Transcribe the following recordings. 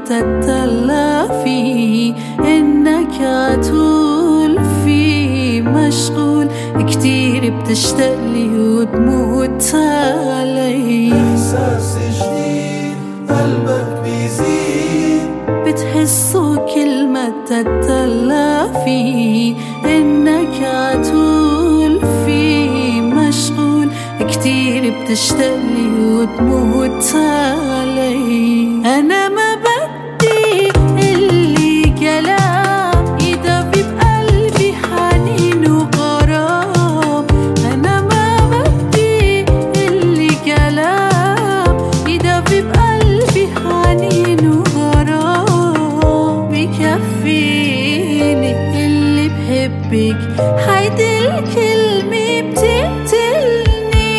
تتدلى فيه، إنك عطول فيه مشغول كتير بتشتاقلي وتموت علي. إحساس جديد قلبك بيزيد بتحسه كل ما تتدلى فيه، إنك عطول فيه مشغول كتير بتشتاقلي وتموت علي. أنا ما بدي اللي كلام يدفي بقلبي حنين وغرام. أنا ما بدي اللي كلام يدفي بقلبي حنين وغرام. بكفيني اللي بحبك هيدي الكلمة بتقتلني.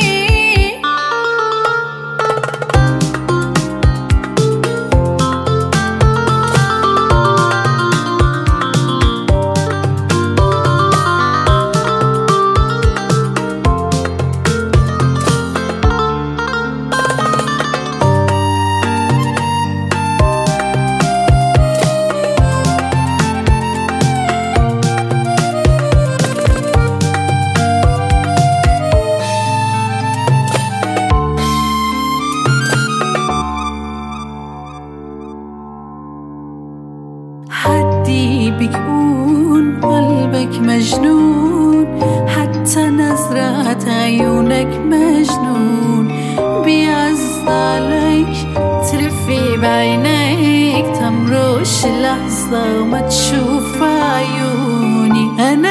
حدي بيكون قلبك مجنون، حتى نظرات عيونك مجنون. بيعز عليك تلفي بعينيك تمرش لحظة وما تشوف عيوني. أنا